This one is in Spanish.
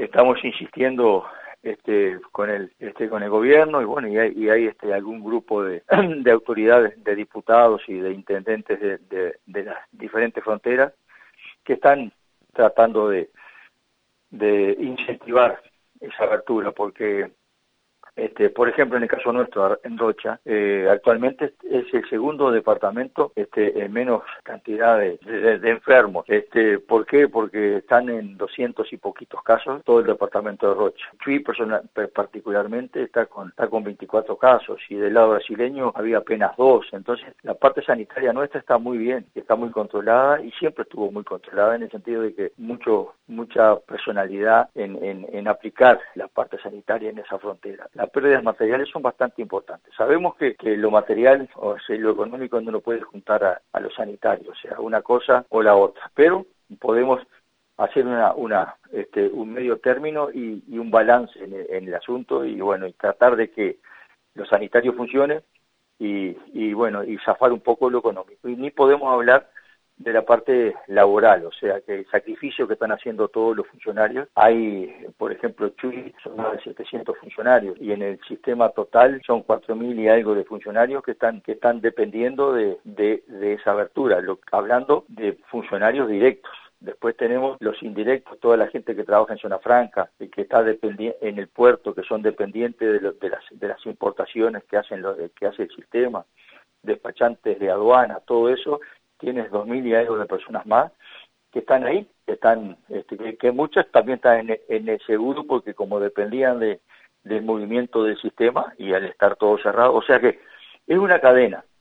estamos insistiendo con el gobierno y bueno, y hay algún grupo de, de autoridades, de diputados y de intendentes de las diferentes fronteras que están tratando de incentivar esa abertura, porque por ejemplo, en el caso nuestro, en Rocha, actualmente es el segundo departamento en menos cantidad de enfermos. ¿Por qué? Porque están en 200 y poquitos casos todo el departamento de Rocha. Chuy particularmente está con 24 casos y del lado brasileño había apenas 2. Entonces, la parte sanitaria nuestra está muy bien, está muy controlada y siempre estuvo muy controlada en el sentido de que mucha personalidad en aplicar la parte sanitaria en esa frontera. Las pérdidas materiales son bastante importantes. Sabemos que lo material, o sea, lo económico no lo puede juntar a lo sanitario, o sea, una cosa o la otra, pero podemos hacer un medio término y un balance en el asunto y bueno, y tratar de que lo sanitario funcione y bueno, y zafar un poco lo económico. Y ni podemos hablar de la parte laboral, o sea, que el sacrificio que están haciendo todos los funcionarios. Hay, por ejemplo, Chuy, son más de 700 funcionarios, y en el sistema total son 4.000 y algo de funcionarios que están dependiendo de esa abertura, hablando de funcionarios directos. Después tenemos los indirectos, toda la gente que trabaja en zona franca y que está en el puerto, que son dependientes de las importaciones que hace el sistema, despachantes de aduana, todo eso. Tienes 2.000 y algo de personas más que están ahí, que muchas también están en el seguro porque como dependían del movimiento del sistema y al estar todo cerrado, o sea que es una cadena.